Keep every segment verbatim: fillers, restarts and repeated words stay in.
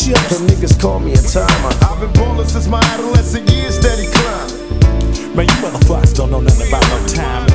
chips. And niggas call me a timer. I've been ballin' since my adolescent years, steady climbing. Man, you motherfuckers don't know nothing about no timing.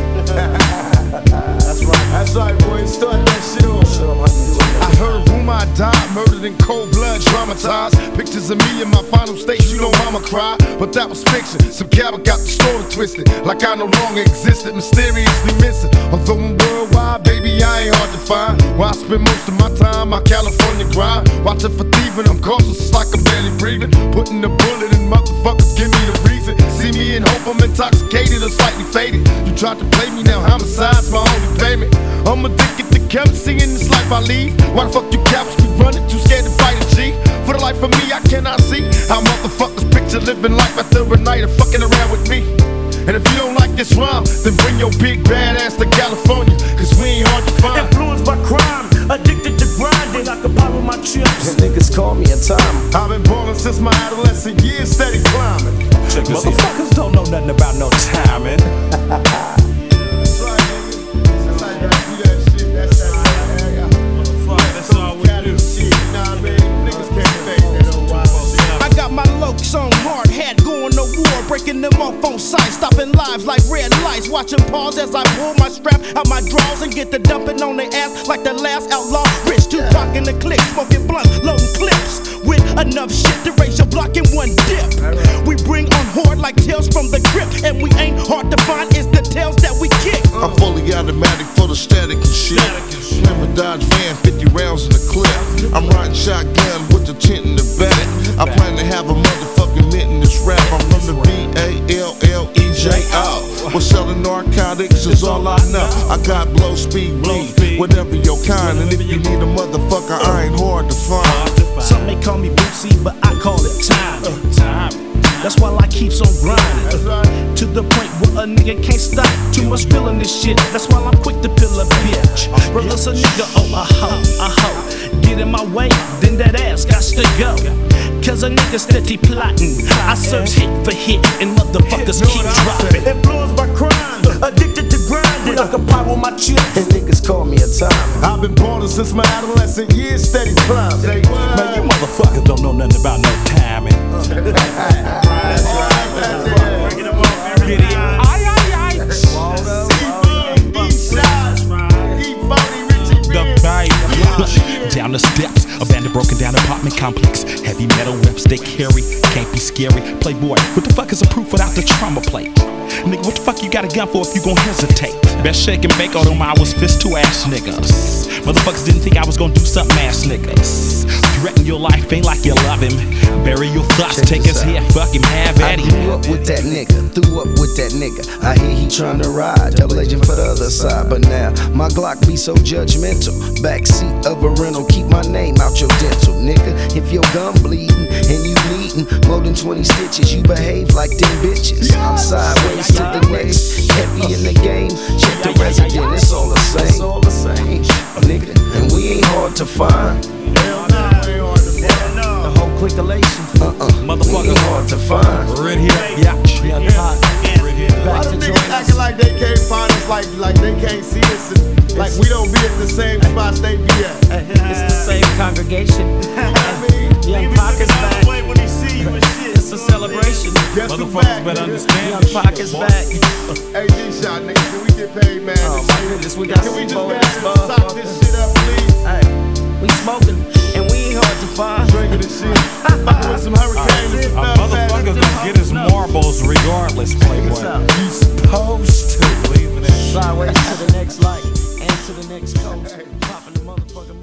That's right. That's right, boy. Start that shit off. I heard rumor I died, murdered in cold blood, traumatized. Pictures of me in my final stage, you know mama cried. But that was fiction. Some cabin got the story twisted, like I no longer existed, mysteriously missing. Although I'm worldwide, baby, I ain't hard to find. Where I spend most of my time, my California grind. Watching for thieving, I'm cautious, it's like I'm barely breathing. Putting the bullet in motherfuckers, give me the reason. See me in hope, I'm intoxicated or slightly faded. You tried to play me, now homicide's my only payment. I'm addicted to currency in this life I lead. Why the fuck you cops be running, too scared to fight a G? For the life of me, I cannot see how motherfuckers picture living life after a night of fucking around with me. And if you don't like this rhyme, then bring your big bad ass to California, cause we ain't hard to find. Influenced by crime, addicted to grinding. I can power my chips. And niggas call me a timer. I've been ballin' since my adolescent years, steady climbing. Motherfuckers don't know nothing about no timing. That's right, nigga. That's how you gotta do that shit. That's that. That's all we do. Shit, you know what I mean? Niggas can't fake that old wild shit. I got my lokes on hard hat, going to war, breaking them off on sight, stopping lives like red lights, watching pause as I pull my strap out my drawers and get the dumping on their ass like the last outlaw. Rich Tupac in the click, smoking blunts, loading clips with enough shit to raise your block in one dip. We bring on horde like tails from the crypt, and we ain't hard to find, it's the tails that we kick. I'm fully automatic for the static and shit. Never Dodge van, fifty rounds in the clip. I'm riding shotgun with the tent in the back. I plan to have a motherfucking mint in this rap. I'm from the V A L L E J O. We're selling narcotics is all I know. I got blow speed weed, whatever your kind. And if you need a motherfucker, I ain't hard to find. Some may call me Bootsy, but I call it timing. That's why I keeps on grinding, right. to the point where a nigga can't stop. Too much feeling this shit, that's why I'm quick to pill a bitch. Release a nigga, oh a hoe, a hoe. Get in my way, then that ass got to go. Cause a nigga steady plotting. I search hit for hit, and motherfuckers keep dropping. Influenced by crime, addicted to grinding. I can power my chips. And niggas call me a timer. I've been ballin' since my adolescent years, steady climbing. Man, you motherfuckers don't know nothing about no timing. That's right, that's it. Bringing them up every day. Aye, aye, aye. The baby. Down the steps, abandoned, broken down apartment complex. Heavy metal reps they carry, can't be scary. Playboy, what the fuck is a proof without the trauma plate? Nigga, what the fuck you got a gun for if you gon' hesitate? Best shake and bake, although I was fist to ass niggas. Motherfuckers didn't think I was gonna do something ass niggas. Threaten your life, ain't like you love him. Bury your thoughts, Check take this his out. head, fuck him, have I at him. grew up with that nigga, threw up with that nigga. I hear he tryna ride, double agent for the other side. But now, my Glock be so judgmental. Backseat of a rental, keep my name out your dental, nigga. If your gun bleeding and you bleeding more than twenty stitches, you behave like them bitches. Sideways to the next, heavy in the game. Check the resident, it's all the same. It's all the same, nigga. And we ain't hard to find. The whole clickation. Uh-uh. Motherfucker. We ain't hard to find. Red here, yeah, young hot. Why them niggas acting like they can't find us, like like they can't see us, and like we don't be at the same spots they be at? It's the same congregation. Young Pac is back. When he see you and shit. It's a celebration. Guess who Motherfuckers back, better nigga? understand. Young Pac is back. Hey, G-Shot, nigga, can we get paid, man? Oh my goodness, we got Can we some just more go in ahead this and stop this motherfucker. shit up, please? Hey, we smoking and we ain't hard to find. Drinking this shit. Fucking with some hurricanes and A stuff, man. motherfucker's gonna get his marbles regardless, Playboy. You supposed to. Leaving it. Sideways to the next light and to the next coast. Popping the motherfucker.